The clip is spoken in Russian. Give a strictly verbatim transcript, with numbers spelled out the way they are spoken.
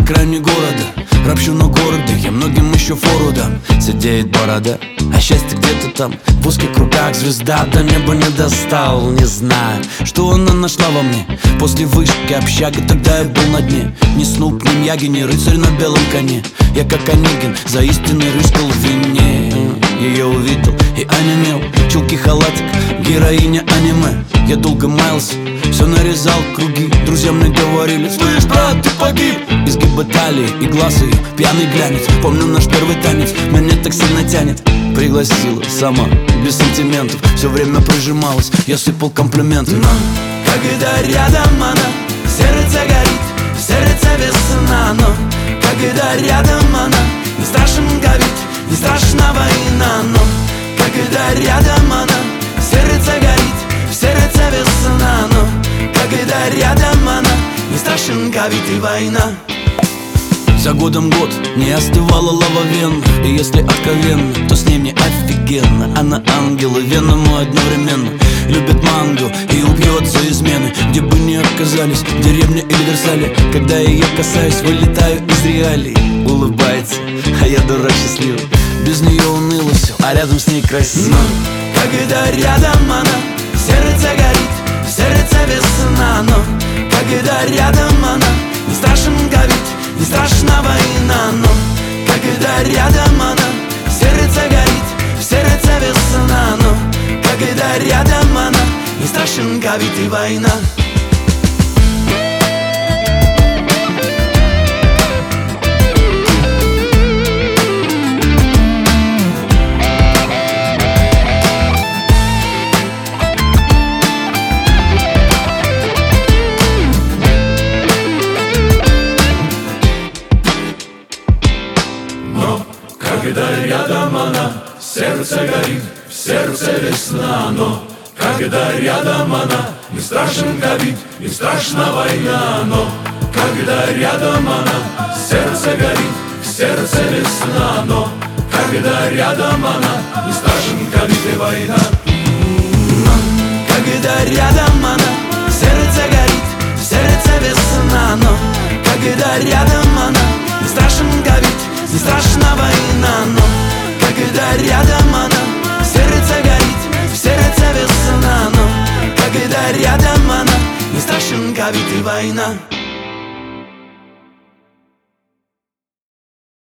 окраине города, ропщу на городе, я многим еще фору дам. Сидеет борода, а счастье где-то там, в узких кругах звезда до неба не достал. Не знаю, что она нашла во мне после вышки общаги, тогда я был на дне. Ни Снуп, ни Мьяги, ни рыцарь на белом коне. Я как Онегин, за истинный рыскал в вине. Ее увидел и онемел, чулки, халатик, героиня аниме. Я долго маялся, все нарезал круги. Друзья мне говорили: слышь, брат, ты погиб. Изгибы талии и глаз ее, пьяный глянец. Помню наш первый танец, меня так сильно тянет. Пригласила сама, без сантиментов, все время прижималась, я сыпал комплименты. Но когда рядом она, сердце горит, сердце весна. Но когда рядом она, не страшен ковид, не страшна война. Но когда рядом она, сердце горит, сердце весна. Но когда рядом она, не страшен ковид и война. За годом год не остывала лава вен. И если откровенно, то с ней мне офигенно. Она ангел и вена мой одновременно. Любит манго и убьет за измены. Где бы ни оказались, в деревне или Версале, когда я ее касаюсь, вылетаю из реалий. Улыбается, а я дурак счастливый. Без нее уныло все, а рядом с ней красиво. Но когда рядом она, сердце горит, сердце весна. Но когда рядом она, не страшен ковид, не страшна война. Но когда рядом она, сердце горит, сердце весна. Но когда рядом она, не страшен ковид и война. Когда рядом она, сердце горит, в сердце весна. Но когда рядом она, не страшен ковид, не страшна война. Но когда рядом она, сердце горит, в сердце весна. Но когда рядом она, не страшен ковид и война. Но когда рядом она, сердце горит, в сердце весна. Но когда рядом она, не страшен ковид, не страшна война. Но когда рядом она, сердце горит, в сердце весна. Но когда рядом она, не страшен ковид и война.